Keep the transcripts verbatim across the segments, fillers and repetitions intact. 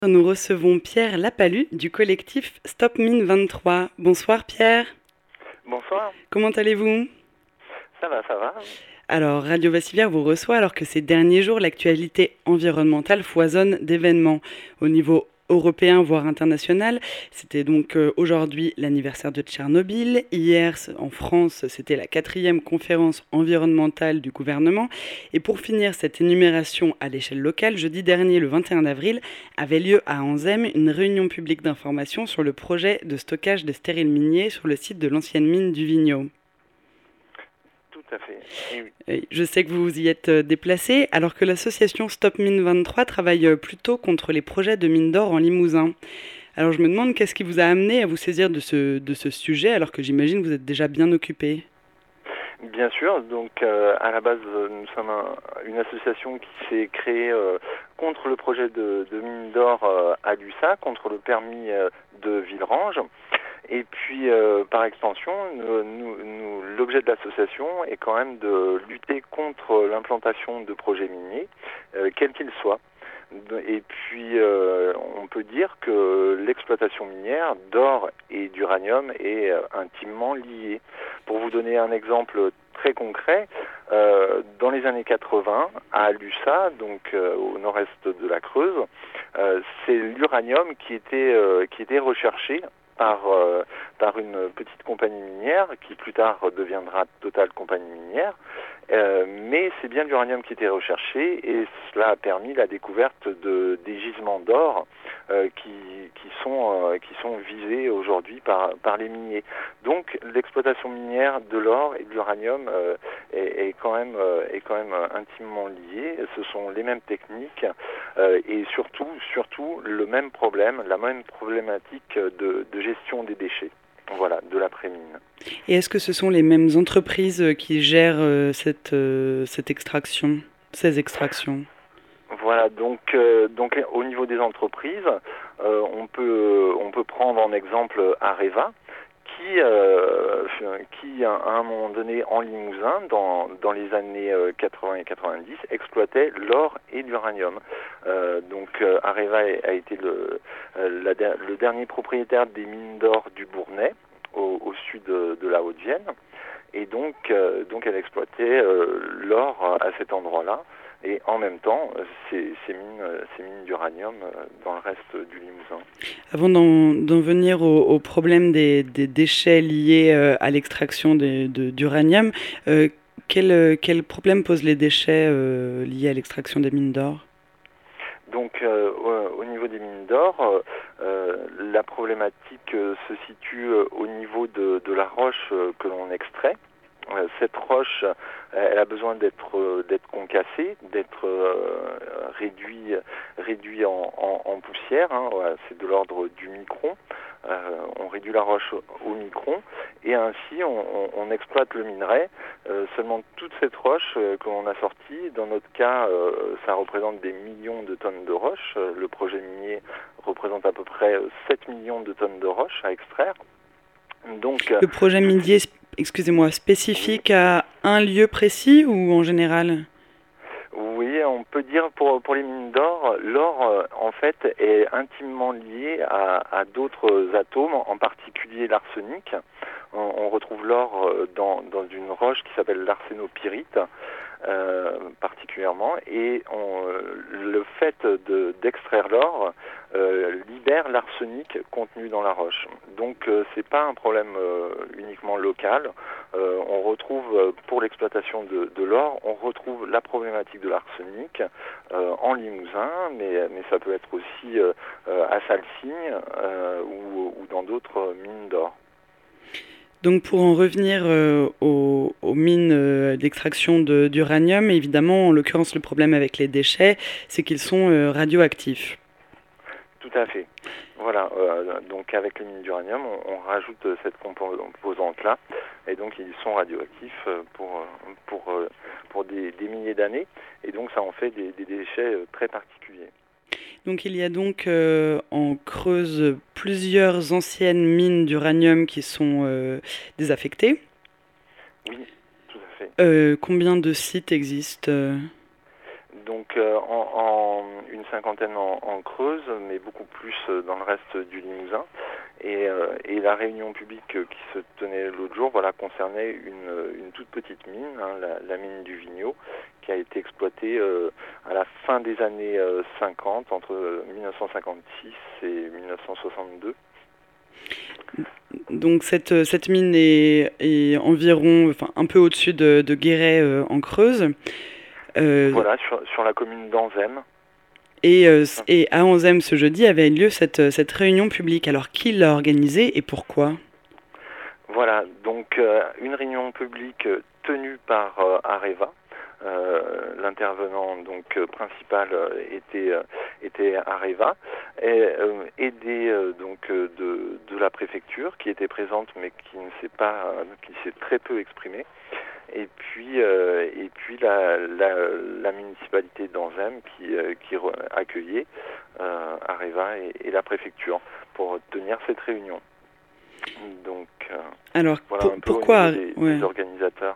Nous recevons Pierre Lapalu du collectif Stop Mine vingt-trois. Bonsoir Pierre, Bonsoir, comment allez-vous? ça va, ça va. Alors Radio Vassivière vous reçoit alors que ces derniers jours l'actualité environnementale foisonne d'événements au niveau européen voire international. C'était donc euh, aujourd'hui l'anniversaire de Tchernobyl. Hier en France c'était la quatrième conférence environnementale du gouvernement. Et pour finir cette énumération à l'échelle locale, jeudi dernier le vingt et un avril avait lieu à Anzem une réunion publique d'information sur le projet de stockage des stériles miniers sur le site de l'ancienne mine du Vigneault. Tout à fait. Et oui. Euh, Je sais que vous vous y êtes euh, déplacé, alors que l'association Stop Mine vingt-trois travaille euh, plutôt contre les projets de mine d'or en Limousin. Alors je me demande qu'est-ce qui vous a amené à vous saisir de ce, de ce sujet, alors que j'imagine que vous êtes déjà bien occupé. Bien sûr, donc euh, à la base, euh, nous sommes un- une association qui s'est créée euh, contre le projet de, de mine d'or euh, à l'U S A, contre le permis euh, de Villerange. Et puis, euh, par extension, nous- nous- nous- l'objet de l'association est quand même de lutter contre l'implantation de projets miniers, euh, quels qu'ils soient. Et puis, euh, on peut dire que l'exploitation minière d'or et d'uranium est euh, intimement liée. Pour vous donner un exemple très concret, euh, dans les années quatre-vingts, à l'U S A, donc euh, au nord-est de la Creuse, euh, c'est l'uranium qui était, euh, qui était recherché par, euh, par une petite compagnie minière qui plus tard deviendra Total Compagnie Minière. Euh, mais c'est bien l'uranium qui était recherché et cela a permis la découverte de, des gisements d'or euh, qui, qui, sont, euh, qui sont visés aujourd'hui par, par les miniers. Donc l'exploitation minière de l'or et de l'uranium euh, est, est, quand même, euh, est quand même intimement liée. Ce sont les mêmes techniques euh, et surtout, surtout le même problème, la même problématique de, de gestion des déchets. Voilà, de l'après-mine. Et est-ce que ce sont les mêmes entreprises euh, qui gèrent euh, cette, euh, cette extraction, ces extractions? Voilà, donc, euh, donc au niveau des entreprises, euh, on, peut, on peut prendre en exemple Areva, qui, euh, qui à un moment donné en Limousin, dans, dans les années quatre-vingts et quatre-vingt-dix, exploitait l'or et l'uranium. Euh, donc euh, Areva a été le, euh, la, le dernier propriétaire des mines d'or du Bournais, au, au sud de, de la Haute-Vienne, et donc, euh, donc elle exploitait euh, l'or à cet endroit-là. Et en même temps, ces, ces mines, ces mines d'uranium dans le reste du Limousin. Avant d'en, d'en venir au, au problème des, des déchets liés euh, à l'extraction de, de, d'uranium, euh, quel, quel problème posent les déchets euh, liés à l'extraction des mines d'or? Donc euh, au, au niveau des mines d'or, euh, la problématique euh, se situe euh, au niveau de, de la roche euh, que l'on extrait. Euh, cette roche, euh, elle a besoin d'être euh, d'être concassée, d'être euh, réduit réduit en, en, en poussière. Hein, voilà, c'est de l'ordre du micron. Euh, on réduit la roche au micron et ainsi on, on, on exploite le minerai. Euh, seulement toute cette roche euh, que l'on a sortie, dans notre cas, euh, ça représente des millions de tonnes de roche. Euh, le projet minier représente à peu près sept millions de tonnes de roche à extraire. Donc, euh, Le projet toute... minier, excusez-moi, oui, spécifique à un lieu précis ou en général? Oui, on peut dire pour, pour les mines d'or, l'or euh, en fait est intimement lié à, à d'autres atomes, en particulier l'arsenic. On, on retrouve l'or euh, dans, dans une roche qui s'appelle l'arsénopyrite euh, particulièrement, et on, euh, le fait de, d'extraire l'or euh, libère l'arsenic contenu dans la roche. Donc euh, c'est pas un problème euh, uniquement local. Euh, on retrouve euh, pour l'exploitation de, de l'or, on retrouve la problématique de l'arsenic euh, en Limousin, mais, mais ça peut être aussi euh, euh, à Salsigne euh, ou, ou dans d'autres mines d'or. Donc pour en revenir euh, aux, aux mines euh, d'extraction de, d'uranium, évidemment, en l'occurrence, le problème avec les déchets, c'est qu'ils sont euh, radioactifs. Tout à fait. Voilà, euh, donc avec les mines d'uranium, on, on rajoute cette composante-là, et donc ils sont radioactifs pour, pour, pour des, des milliers d'années, et donc ça en fait des, des déchets très particuliers. Donc il y a donc euh, en Creuse plusieurs anciennes mines d'uranium qui sont euh, désaffectées. Oui, tout à fait. Euh, combien de sites existent euh donc euh, en, en une cinquantaine en, en Creuse, mais beaucoup plus dans le reste du Limousin. Et, euh, et la réunion publique qui se tenait l'autre jour, voilà, concernait une, une toute petite mine, hein, la, la mine du Vigneaud, qui a été exploitée euh, à la fin des années euh, cinquante, entre mille neuf cent cinquante-six et mille neuf cent soixante-deux. Donc cette, cette mine est, est environ, enfin un peu au-dessus de, de Guéret euh, en Creuse. Euh, Voilà, sur, sur la commune d'Anzem. Et, euh, et à Anzem ce jeudi avait lieu cette, cette réunion publique. Alors qui l'a organisée et pourquoi ? Voilà, donc euh, une réunion publique tenue par euh, Areva. Euh, l'intervenant donc euh, principal euh, était euh, était Areva, et euh, aidé euh, donc euh, de de la préfecture qui était présente mais qui ne s'est pas euh, qui s'est très peu exprimée, et puis euh, et puis la la, la municipalité d'Anzem qui euh, qui accueillait euh, Areva et, et la préfecture pour tenir cette réunion. Donc euh, Alors voilà pour, un peu pourquoi au niveau des, ouais. des organisateurs.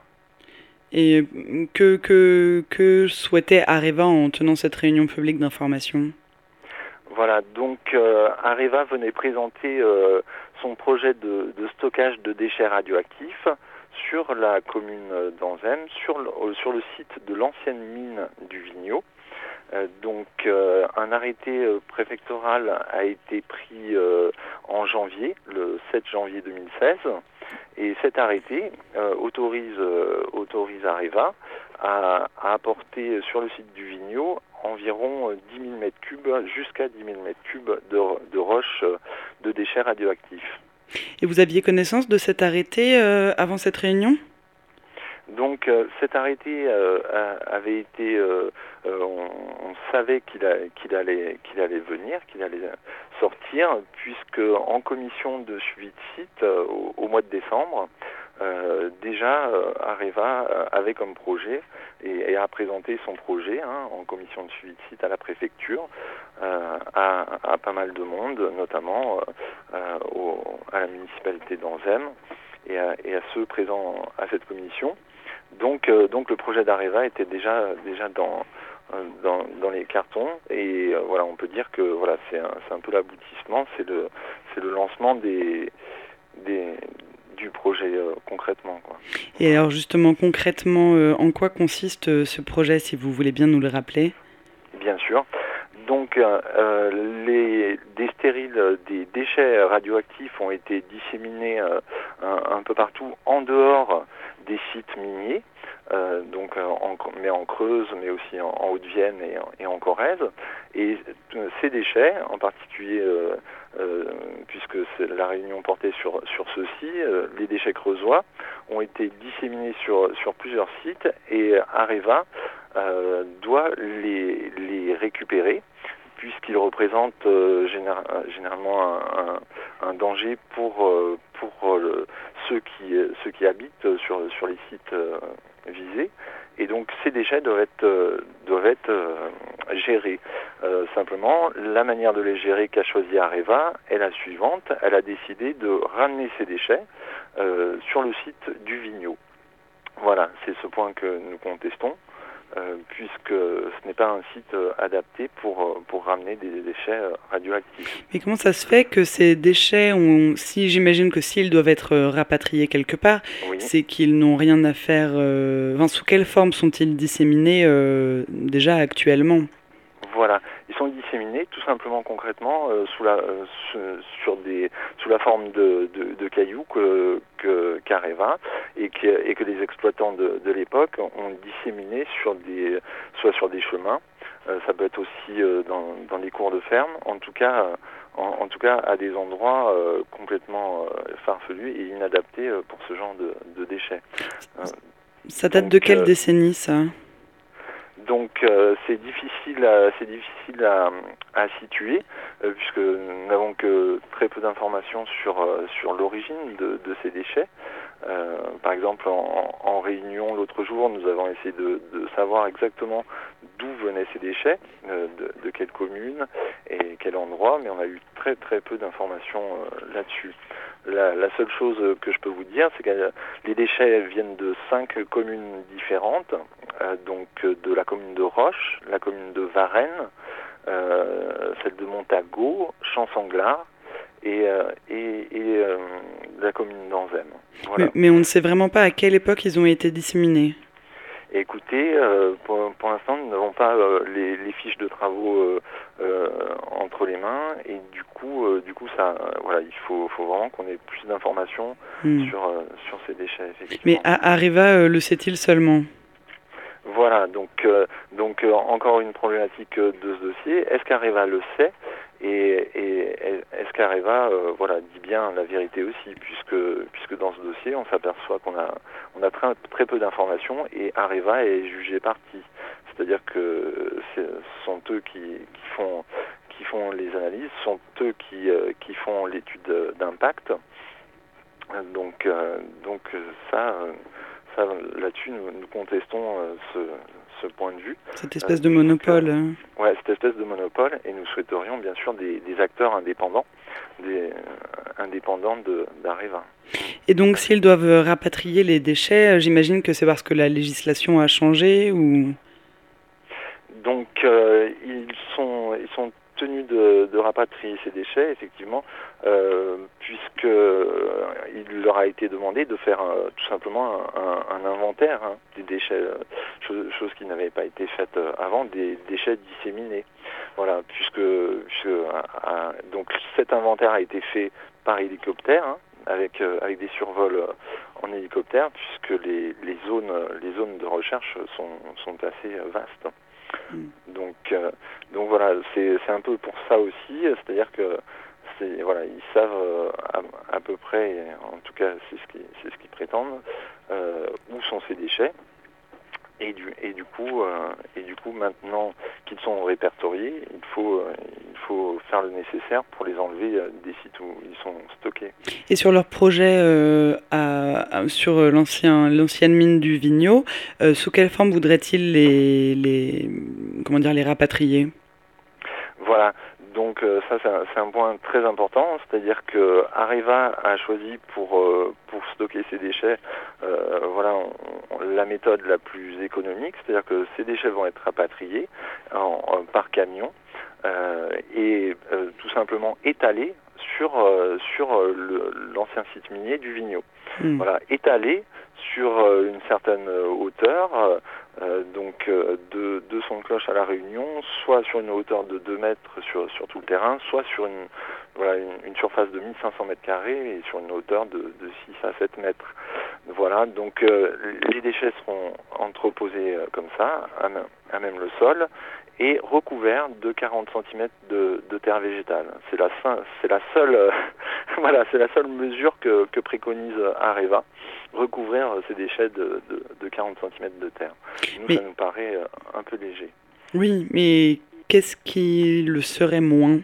Et que, que, que souhaitait Areva en tenant cette réunion publique d'information ? Voilà, donc euh, Areva venait présenter euh, son projet de, de stockage de déchets radioactifs sur la commune d'Anzem, sur le, sur le site de l'ancienne mine du Vigneaud. Euh, donc euh, un arrêté euh, préfectoral a été pris euh, en janvier, le sept janvier deux mille seize, et cet arrêté euh, autorise, euh, autorise Areva à, à apporter sur le site du Vigneaud environ dix mille mètres cubes, jusqu'à dix mille mètres cubes de, de roches de déchets radioactifs. Et vous aviez connaissance de cet arrêté euh, avant cette réunion ? Donc euh, cet arrêté euh, avait été, euh, euh, on, on savait qu'il, a, qu'il, allait, qu'il allait venir, qu'il allait sortir, puisque en commission de suivi de site euh, au, au mois de décembre, euh, déjà euh, Areva avait comme projet et, et a présenté son projet hein, en commission de suivi de site à la préfecture, euh, à, à pas mal de monde, notamment euh, au, à la municipalité d'Anzem et à, et à ceux présents à cette commission. Donc, euh, donc le projet d'Areva était déjà déjà dans dans, dans les cartons, et euh, voilà, on peut dire que voilà, c'est un, c'est un peu l'aboutissement, c'est le c'est le lancement des des du projet euh, concrètement, quoi. Et alors justement concrètement, euh, en quoi consiste euh, ce projet, si vous voulez bien nous le rappeler ? Bien sûr. Donc euh, les des stériles, des déchets radioactifs ont été disséminés euh, un, un peu partout en dehors des sites miniers, euh, donc en, mais en Creuse, mais aussi en, en Haute-Vienne et en, et en Corrèze. Et euh, ces déchets, en particulier, euh, euh, puisque la réunion portait sur sur ceux-ci, euh, les déchets creusois ont été disséminés sur sur plusieurs sites, et Areva euh, doit les les récupérer, puisqu'ils représentent euh, général, généralement un, un, un danger pour euh, pour euh, ceux qui ceux qui habitent sur sur les sites euh, visés, et donc ces déchets doivent être euh, doivent être euh, gérés. Euh, simplement, la manière de les gérer qu'a choisi Areva est la suivante: elle a décidé de ramener ces déchets euh, sur le site du Vigneaud. Voilà, c'est ce point que nous contestons. Euh, puisque ce n'est pas un site euh, adapté pour, pour ramener des déchets euh, radioactifs. Mais comment ça se fait que ces déchets, ont, si j'imagine que s'ils doivent être euh, rapatriés quelque part, Oui. c'est qu'ils n'ont rien à faire... Euh, enfin, sous quelle forme sont-ils disséminés euh, déjà actuellement ? Voilà, ils sont disséminés tout simplement concrètement euh, sous la euh, sur des sous la forme de, de, de cailloux que que qu'Areva et que et que les exploitants de, de l'époque ont disséminé sur des soit sur des chemins, euh, ça peut être aussi euh, dans dans des cours de ferme, en tout cas euh, en, en tout cas à des endroits euh, complètement euh, farfelus et inadaptés euh, pour ce genre de, de déchets. Euh, ça date donc, de quelle euh, décennie, ça ? Donc euh, c'est difficile, à, c'est difficile à, à situer euh, puisque nous n'avons que très peu d'informations sur euh, sur l'origine de, de ces déchets. Euh, par exemple, en, en réunion l'autre jour, nous avons essayé de, de savoir exactement d'où venaient ces déchets, euh, de, de quelle commune et quel endroit, mais on a eu très très peu d'informations euh, là-dessus. La, la seule chose que je peux vous dire, c'est que les déchets viennent de cinq communes différentes, euh, donc de la commune de Roche, la commune de Varennes, euh, celle de Montago, Champ-Sanglard et, euh, et, et euh, la commune d'Anzem. Voilà. Mais, mais on ne sait vraiment pas à quelle époque ils ont été disséminés. Écoutez, euh, pour, pour l'instant, nous n'avons pas euh, les, les fiches de travaux euh, euh, entre les mains, et du coup, euh, du coup, ça, euh, voilà, il faut, faut vraiment qu'on ait plus d'informations Hmm. sur euh, sur ces déchets, Mais effectivement. A- Areva euh, le sait-il seulement? Voilà, donc euh, donc euh, encore une problématique euh, de ce dossier. Est-ce qu'Areva le sait, et, et est-ce qu'Areva euh, voilà dit bien la vérité aussi, puisque puisque dans ce dossier, on s'aperçoit qu'on a on a très, très peu d'informations, et Areva est jugé partie. C'est-à-dire que ce sont eux qui, qui font qui font les analyses, sont eux qui euh, qui font l'étude d'impact. Donc euh, donc ça euh, ça là-dessus nous, nous contestons euh, ce ce point de vue. Cette Euh, espèce de puisque, monopole. hein. ouais, cette espèce de monopole, et nous souhaiterions bien sûr des, des acteurs indépendants, des euh, indépendants de d'Areva. Et donc, s'ils doivent euh, rapatrier les déchets, euh, j'imagine que c'est parce que la législation a changé ou... Donc euh, ils sont ils sont tenus de, de rapatrier ces déchets, effectivement, euh, puisque euh, il leur a été demandé de faire euh, tout simplement un, un, un inventaire hein, des déchets, euh, chose, chose qui n'avait pas été faite euh, avant, des déchets disséminés. Voilà, puisque, puisque euh, euh, donc cet inventaire a été fait par hélicoptère, hein, avec euh, avec des survols euh, en hélicoptère, puisque les, les zones les zones de recherche sont sont assez euh, vastes. Donc, euh, donc voilà, c'est c'est un peu pour ça aussi, c'est-à-dire que c'est voilà, ils savent euh, à, à peu près, en tout cas c'est ce qu'ils c'est ce qu'ils prétendent, euh, où sont ces déchets. Et du et du coup euh, et du coup maintenant qu'ils sont répertoriés, il faut euh, il faut faire le nécessaire pour les enlever euh, des sites où ils sont stockés. Et sur leur projet euh, à, à- sur euh, l'ancien, l'ancienne mine du Vigneault, euh, sous quelle forme voudraient-ils les, les, comment dire, les rapatrier? Voilà, donc euh, ça c'est un, c'est un point très important, c'est-à-dire que Areva a choisi pour euh, pour stocker ses déchets, euh, voilà, on- on- la méthode la plus économique, c'est-à-dire que ces déchets vont être rapatriés en, en- par camion euh, et euh, tout simplement étalés sur euh, sur euh, le- l'ancien site minier du Vigneault. Hmm. Voilà, étalés sur euh, une certaine euh, hauteur. Euh, euh, donc euh, de, de son cloche à la Réunion, soit sur une hauteur de deux mètres sur, sur tout le terrain, soit sur une, voilà, une, une surface de mille cinq cents mètres carrés et sur une hauteur de, de six à sept mètres. Voilà, donc euh, les déchets seront entreposés euh, comme ça, à même, à même le sol, et recouverts de quarante centimètres de, de terre végétale. C'est la, c'est la seule, euh, voilà, c'est la seule mesure que, que préconise Areva, recouvrir ces déchets de, de, de quarante centimètres de terre. Nous, Mais ça nous paraît euh, un peu léger. oui, mais qu'est-ce qui le serait moins?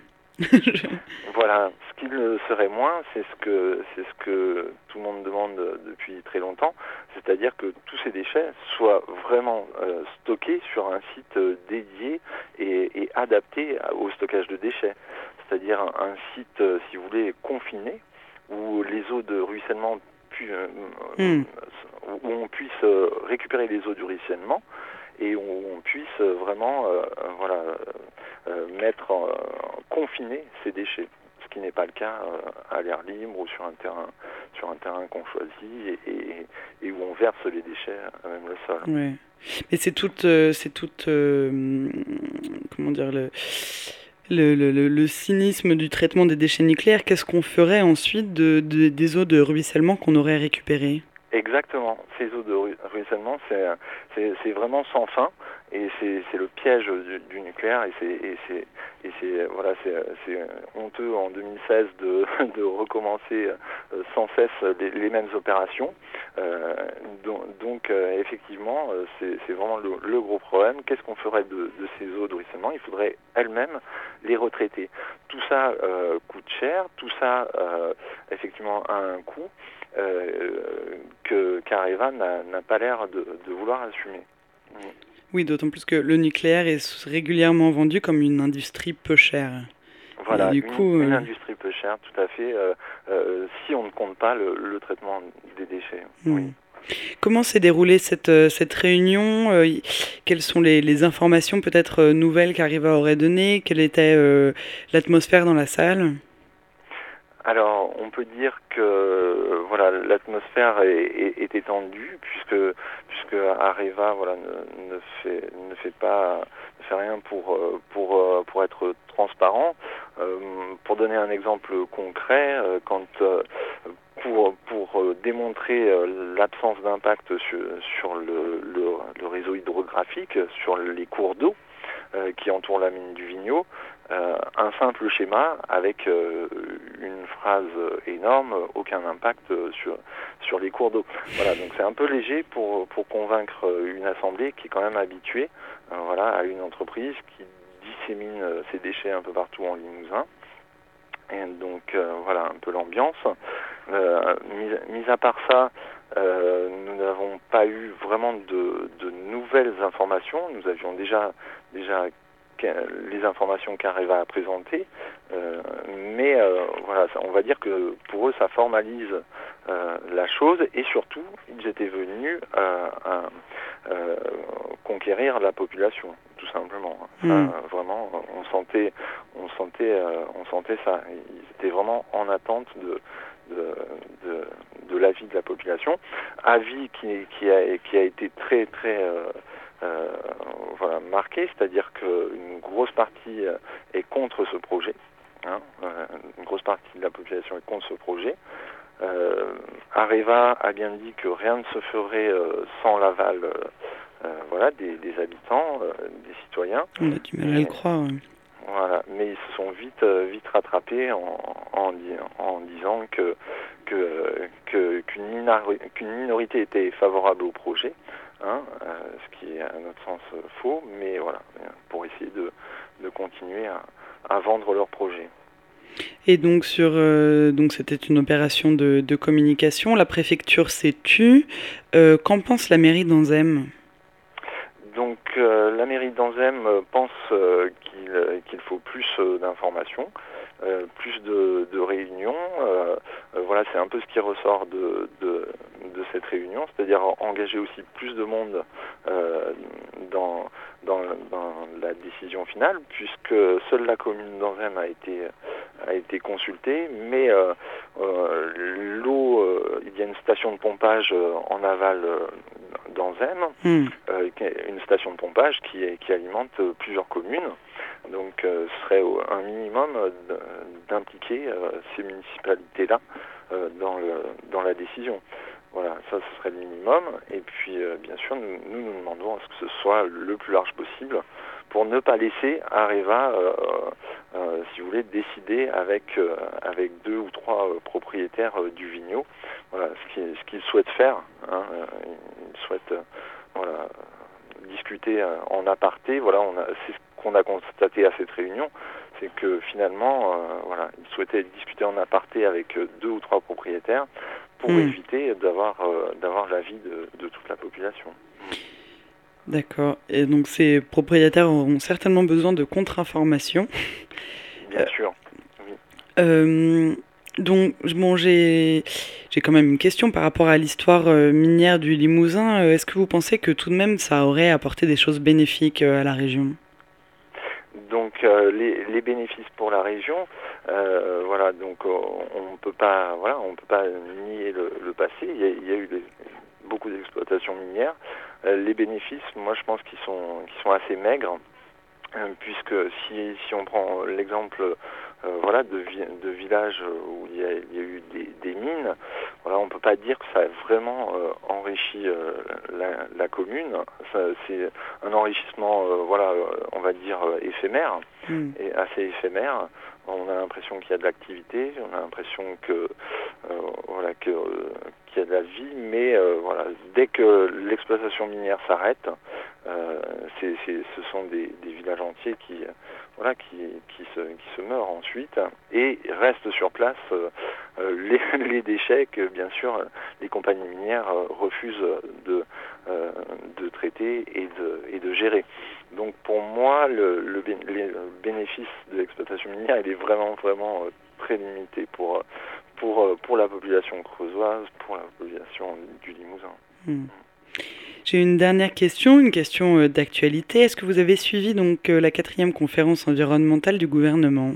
Voilà, ce qui le serait moins, c'est ce que c'est ce que tout le monde demande depuis très longtemps, c'est-à-dire que tous ces déchets soient vraiment euh, stockés sur un site euh, dédié et, et adapté au stockage de déchets, c'est-à-dire un, un site, euh, si vous voulez, confiné, où les eaux de ruissellement pu, euh, Hmm. où on puisse euh, récupérer les eaux du ruissellement et où on puisse euh, vraiment euh, voilà, euh, mettre en, confiner ces déchets, ce qui n'est pas le cas euh, à l'air libre ou sur un terrain sur un terrain qu'on choisit et, et, et où on verse les déchets à même le sol. Ouais. Mais c'est toute, euh, c'est toute, euh, comment dire, le, le, le, le- le cynisme du traitement des déchets nucléaires. Qu'est-ce qu'on ferait ensuite de, de- des eaux de ruissellement qu'on aurait récupérées? Exactement. Ces eaux de ru- ruissellement, c'est c'est c'est vraiment sans fin et c'est c'est le piège du, du nucléaire et c'est et c'est et c'est voilà c'est c'est honteux en deux mille seize de de recommencer euh, sans cesse les, les mêmes opérations. Euh, donc donc, euh, effectivement euh, c'est c'est vraiment le, le gros problème. Qu'est-ce qu'on ferait de de ces eaux de ruissellement? Il faudrait elles-mêmes les retraiter. Tout ça euh, coûte cher. Tout ça euh, effectivement a un coût. Euh, que qu'Areva n'a, n'a pas l'air de, de vouloir assumer. Mm. Oui, d'autant plus que le nucléaire est régulièrement vendu comme une industrie peu chère. Et Voilà, du une, coup, une euh, industrie peu chère, tout à fait, euh, euh, si on ne compte pas le, le traitement des déchets. hmm. Oui. Comment s'est déroulée cette, euh, cette réunion? Euh, y- Quelles sont les, les informations peut-être euh, nouvelles qu'Areva aurait données? Quelle était euh, l'atmosphère dans la salle? Alors, on peut dire que voilà, l'atmosphère est, est, est étendue puisque puisque Areva voilà ne, ne fait ne fait pas ne fait rien pour pour pour être transparent. Euh, pour donner un exemple concret, euh, quand euh, pour pour démontrer euh, l'absence d'impact sur sur le, le le réseau hydrographique, sur les cours d'eau euh, qui entourent la mine du Vigneaud, euh, un simple schéma avec euh, une phrase énorme, aucun impact sur sur les cours d'eau. Voilà, donc c'est un peu léger pour pour convaincre une assemblée qui est quand même habituée, euh, voilà, à une entreprise qui dissémine ses déchets un peu partout en Limousin. Et donc euh, voilà un peu l'ambiance. Euh, mis, mis à part ça, euh, nous n'avons pas eu vraiment de, de nouvelles informations. Nous avions déjà déjà les informations qu'Areva a présentées, euh, mais euh, voilà, ça, on va dire que pour eux ça formalise euh, la chose, et surtout ils étaient venus euh, à, euh, conquérir la population, tout simplement. Ça, Hmm. vraiment, on sentait, on sentait, euh, on sentait ça. Ils étaient vraiment en attente de de, de, de l'avis de la population, avis qui, qui, a, qui a été très très euh, euh, voilà, marqué, c'est-à-dire qu'une grosse partie est contre ce projet, hein, euh, une grosse partie de la population est contre ce projet. Euh, Areva a bien dit que rien ne se ferait euh, sans l'aval euh, euh, voilà, des, des habitants, euh, des citoyens. On a du mal à le Mais, croire. Ouais. voilà, mais ils se sont vite, euh, vite rattrapés en, en, en disant que, que, que, qu'une, minori, qu'une minorité était favorable au projet, hein, euh, ce qui est à notre sens euh, faux, mais voilà, pour essayer de, de continuer à, à vendre leur projet. Et donc sur euh, donc c'était une opération de, de communication. La préfecture s'est tue. Euh, qu'en pense la mairie d'Anzem? Donc euh, la mairie d'Anzem pense euh, qu'il, qu'il faut plus euh, d'informations, euh, plus de, de réunions. Euh, euh, voilà, c'est un peu ce qui ressort de, de, de cette réunion, c'est-à-dire engager aussi plus de monde euh, dans, dans, dans la décision finale, puisque seule la commune d'Anzem a été, a été consultée, mais euh, euh, l'eau, euh, il y a une station de pompage en aval euh, d'Anzem, Hmm. euh, une station de pompage qui, est, qui alimente euh, plusieurs communes. Donc euh, ce serait un minimum d'impliquer euh, ces municipalités-là euh, dans, le, dans la décision. Voilà, ça ce serait le minimum. Et puis euh, bien sûr, nous, nous nous demandons à ce que ce soit le plus large possible pour ne pas laisser Areva, euh, euh, si vous voulez, décider avec, euh, avec deux ou trois euh, propriétaires euh, du Vigneaud. Voilà, ce qu'ils ce qu'ils souhaitent faire. Hein, euh, ils souhaitent euh, voilà, discuter euh, en aparté. Voilà, on a, c'est ce qu'on a constaté à cette réunion, c'est que finalement, euh, voilà, ils souhaitaient discuter en aparté avec euh, deux ou trois propriétaires pour Hmm. éviter d'avoir euh, d'avoir l'avis de, de toute la population. D'accord. Et donc ces propriétaires auront certainement besoin de contre-informations. Bien sûr. Oui. Euh, donc bon, j'ai j'ai quand même une question par rapport à l'histoire euh, minière du Limousin. Euh, Est-ce que vous pensez que tout de même ça aurait apporté des choses bénéfiques euh, à la région? Donc euh, les, les bénéfices pour la région, euh, voilà, donc euh, on peut pas, voilà, on peut pas nier le, le passé. Il y a, il y a eu des, beaucoup d'exploitations minières. Euh, les bénéfices, moi je pense qu'ils sont, qu'ils sont assez maigres, euh, puisque si, si on prend l'exemple, euh, voilà, de, vi de villages où il y a, il y a eu des, des mines, voilà, on peut pas dire que ça a vraiment euh, enrichi euh, la, la commune. C'est un enrichissement, euh, voilà, on va dire euh, éphémère, Hmm. et assez éphémère. On a l'impression qu'il y a de l'activité, on a l'impression que euh, voilà que euh, qu'il y a de la vie, mais euh, voilà, dès que l'exploitation minière s'arrête, euh, c'est, c'est, ce sont des, des villages entiers qui euh, voilà qui, qui se qui se meurent ensuite, et restent sur place euh, les, les déchets que bien sûr les compagnies minières euh, refusent de euh, de traiter et de et de gérer. Donc pour moi, le, le, bé le bénéfice de l'exploitation minière, il est vraiment, vraiment euh, très limité pour, pour, pour la population creusoise, pour la population du Limousin. Hmm. J'ai une dernière question, une question euh, d'actualité. Est-ce que vous avez suivi donc euh, la quatrième conférence environnementale du gouvernement?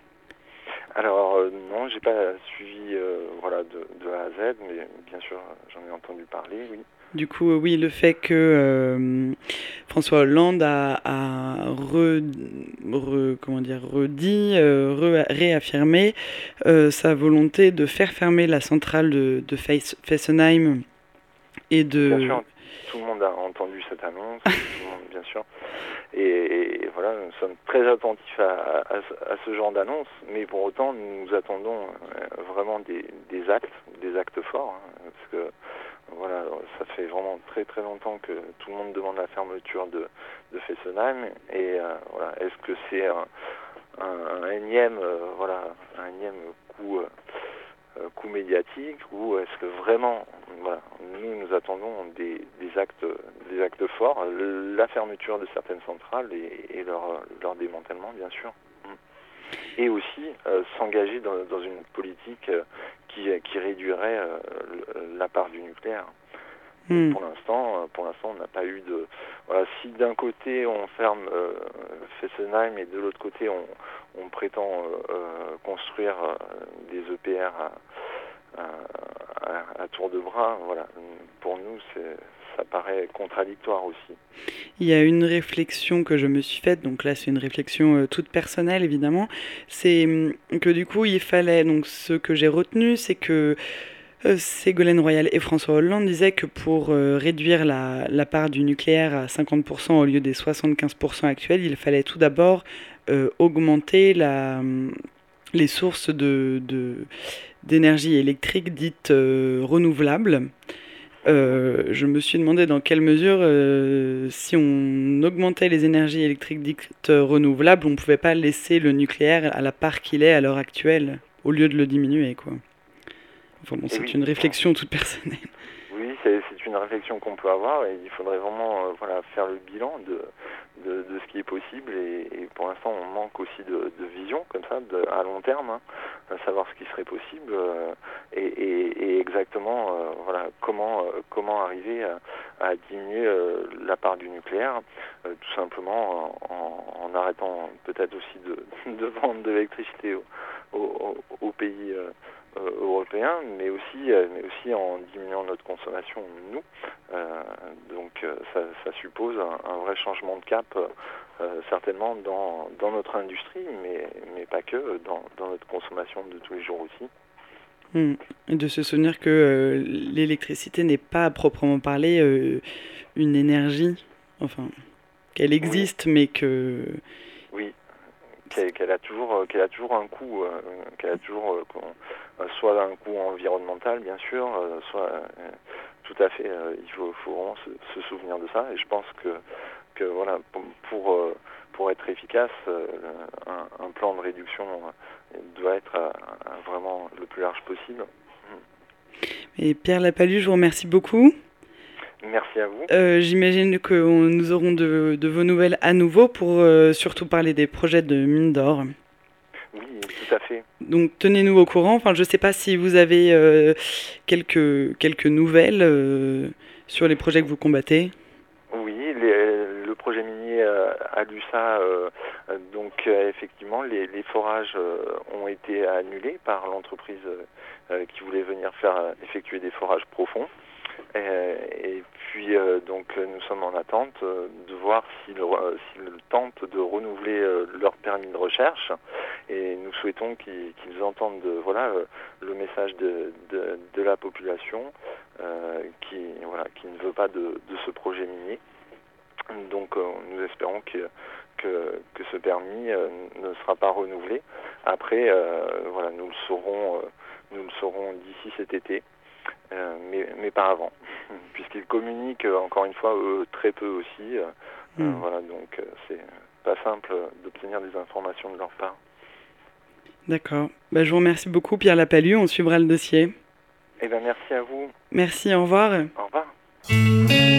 Alors euh, non, j'ai pas suivi euh, voilà de, de A à Z, mais bien sûr j'en ai entendu parler, oui. Du coup, euh, oui, le fait que euh, François Hollande a, a re- re- comment dire, redit, euh, re- réaffirmé euh, sa volonté de faire fermer la centrale de, de Fes- Fessenheim et Bien de... sûr, tout le monde a entendu cette annonce, tout le monde bien sûr. Et, et voilà, nous sommes très attentifs à, à, à ce genre d'annonce, mais pour autant, nous attendons euh, vraiment des, des actes, des actes forts, hein, parce que voilà, ça fait vraiment très très longtemps que tout le monde demande la fermeture de, de Fessenheim, et euh, voilà, est-ce que c'est un, un, un énième, euh, voilà, un énième coup euh, euh, coup médiatique, ou est-ce que vraiment, voilà, nous nous attendons des, des actes, des actes forts, la fermeture de certaines centrales et, et leur, leur démantèlement, bien sûr, et aussi euh, s'engager dans, dans une politique euh, qui, qui réduirait euh, la part du nucléaire. Et Hmm. pour l'instant, pour l'instant, on n'a pas eu de. Voilà, si d'un côté on ferme euh, Fessenheim et de l'autre côté on, on prétend euh, construire euh, des E P R à, à, à tour de bras, voilà. Pour nous, c'est, ça paraît contradictoire aussi. Il y a une réflexion que je me suis faite, donc là c'est une réflexion euh, toute personnelle évidemment, c'est hum, que du coup il fallait, donc ce que j'ai retenu, c'est que euh, Ségolène Royal et François Hollande disaient que pour euh, réduire la, la part du nucléaire à cinquante pour cent au lieu des soixante-quinze pour cent actuels, il fallait tout d'abord euh, augmenter la, hum, les sources de, de, d'énergie électrique dites euh, renouvelables. Euh, je me suis demandé dans quelle mesure, euh, si on augmentait les énergies électriques dites renouvelables, on ne pouvait pas laisser le nucléaire à la part qu'il est à l'heure actuelle, au lieu de le diminuer, quoi. Enfin bon, Et c'est oui, une bon, réflexion toute personnelle. oui, c'est, c'est une réflexion qu'on peut avoir, et il faudrait vraiment euh, voilà, faire le bilan de, de, de ce qui est possible, et, et pour l'instant on manque aussi de, de vision comme ça, de, à long terme, hein, à savoir ce qui serait possible, euh, et, et, et exactement euh, voilà, comment, euh, comment arriver à, à diminuer euh, la part du nucléaire, euh, tout simplement en, en arrêtant peut-être aussi de, de vendre de l'électricité aux, aux, aux pays euh, Euh, européen, mais aussi, euh, mais aussi en diminuant notre consommation, nous. Euh, donc euh, ça, ça suppose un, un vrai changement de cap, euh, certainement dans, dans notre industrie, mais, mais pas que, dans, dans notre consommation de tous les jours aussi. Hmm. Et de se souvenir que euh, l'électricité n'est pas à proprement parler euh, une énergie, enfin, qu'elle Oui, existe, mais que... oui, qu'elle, qu'elle a toujours, qu'elle a toujours un coût, euh, qu'elle a toujours euh, soit un coût environnemental, bien sûr, euh, soit euh, tout à fait. Euh, il faut, faut vraiment se, se souvenir de ça. Et je pense que, que voilà, pour pour, euh, pour être efficace, euh, un, un plan de réduction euh, doit être à, à vraiment le plus large possible. Et Pierre Lapalus, je vous remercie beaucoup. Merci à vous. Euh, j'imagine que on- nous aurons de, de vos nouvelles à nouveau pour euh, surtout parler des projets de mine d'or. Oui, tout à fait. Donc tenez-nous au courant. Enfin, je ne sais pas si vous avez euh, quelques, quelques nouvelles euh, sur les projets que vous combattez. Oui, les, le projet minier euh, à l'U S A, euh, donc euh, effectivement, les, les forages euh, ont été annulés par l'entreprise euh, qui voulait venir faire euh, effectuer des forages profonds. Et, et puis euh, donc nous sommes en attente euh, de voir s'ils, euh, s'ils tentent de renouveler euh, leur permis de recherche, et nous souhaitons qu'ils, qu'ils entendent de, voilà euh, le message de, de, de la population euh, qui voilà qui ne veut pas de, de ce projet minier. Donc euh, nous espérons que, que, que ce permis euh, ne sera pas renouvelé. Après euh, voilà nous le saurons euh, nous le saurons d'ici cet été. Euh, mais, mais pas avant, puisqu'ils communiquent euh, encore une fois eux, très peu aussi. Euh, euh, Hmm. voilà, donc euh, c'est pas simple d'obtenir des informations de leur part. D'accord. Bah, je vous remercie beaucoup, Pierre Lapalus. On suivra le dossier. Eh bien, merci à vous. Merci, au revoir. Au revoir.